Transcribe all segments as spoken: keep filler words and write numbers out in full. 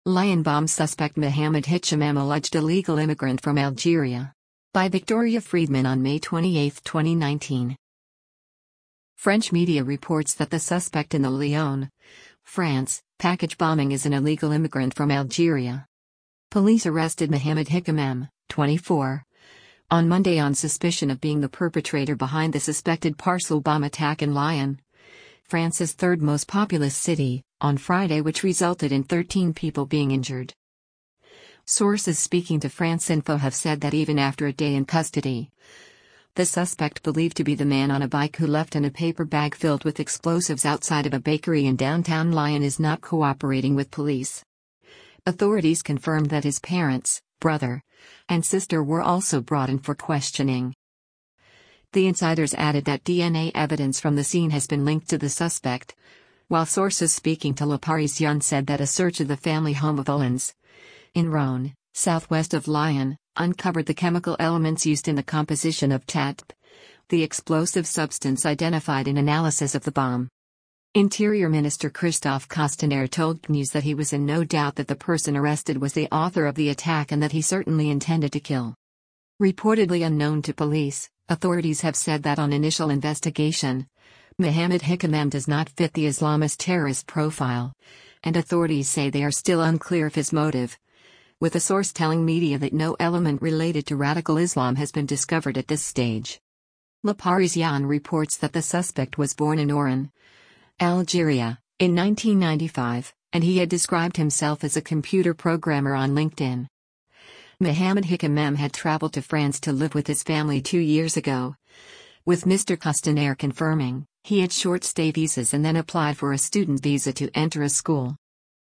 Lyon bomb suspect Mohamed Hichamem alleged illegal immigrant from Algeria. By Victoria Friedman on May twenty-eighth, twenty nineteen. French media reports that the suspect in the Lyon, France, package bombing is an illegal immigrant from Algeria. Police arrested Mohamed Hichamem, twenty-four, on Monday on suspicion of being the perpetrator behind the suspected parcel bomb attack in Lyon, France's third most populous city, on Friday, which resulted in thirteen people being injured. Sources speaking to France Info have said that even after a day in custody, the suspect, believed to be the man on a bike who left in a paper bag filled with explosives outside of a bakery in downtown Lyon, is not cooperating with police. Authorities confirmed that his parents, brother, and sister were also brought in for questioning. The insiders added that D N A evidence from the scene has been linked to the suspect, while sources speaking to Le Parisien said that a search of the family home of Ullens, in Rhône, southwest of Lyon, uncovered the chemical elements used in the composition of T A T P, the explosive substance identified in analysis of the bomb. Interior Minister Christophe Castaner told C News that he was in no doubt that the person arrested was the author of the attack and that he certainly intended to kill. Reportedly unknown to police, authorities have said that on initial investigation, Mohamed Hichamem does not fit the Islamist terrorist profile, and authorities say they are still unclear of his motive, with a source telling media that no element related to radical Islam has been discovered at this stage. Le Parisien reports that the suspect was born in Oran, Algeria, in nineteen ninety-five, and he had described himself as a computer programmer on LinkedIn. Mohamed Hichamem had traveled to France to live with his family two years ago, with Mister Castaner confirming he had short-stay visas and then applied for a student visa to enter a school.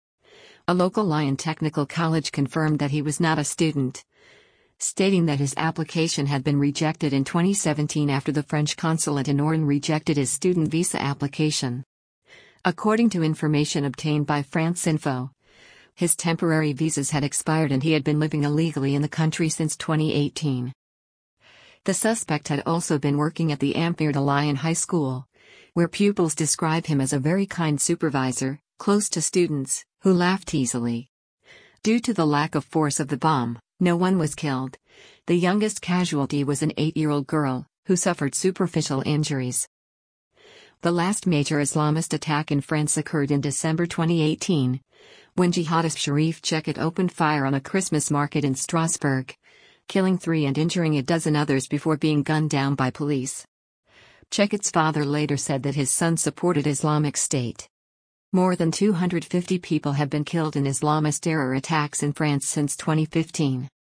A local Lyon Technical College confirmed that he was not a student, stating that his application had been rejected in twenty seventeen after the French consulate in Oran rejected his student visa application. According to information obtained by France Info, his temporary visas had expired and he had been living illegally in the country since twenty eighteen. The suspect had also been working at the Ampere de Lyon High School, where pupils describe him as a very kind supervisor, close to students, who laughed easily. Due to the lack of force of the bomb, no one was killed. The youngest casualty was an eight-year-old girl, who suffered superficial injuries. The last major Islamist attack in France occurred in December twenty eighteen, when jihadist Sharif Chekhat opened fire on a Christmas market in Strasbourg, killing three and injuring a dozen others before being gunned down by police. Chekhat's father later said that his son supported Islamic State. More than two hundred fifty people have been killed in Islamist terror attacks in France since twenty fifteen.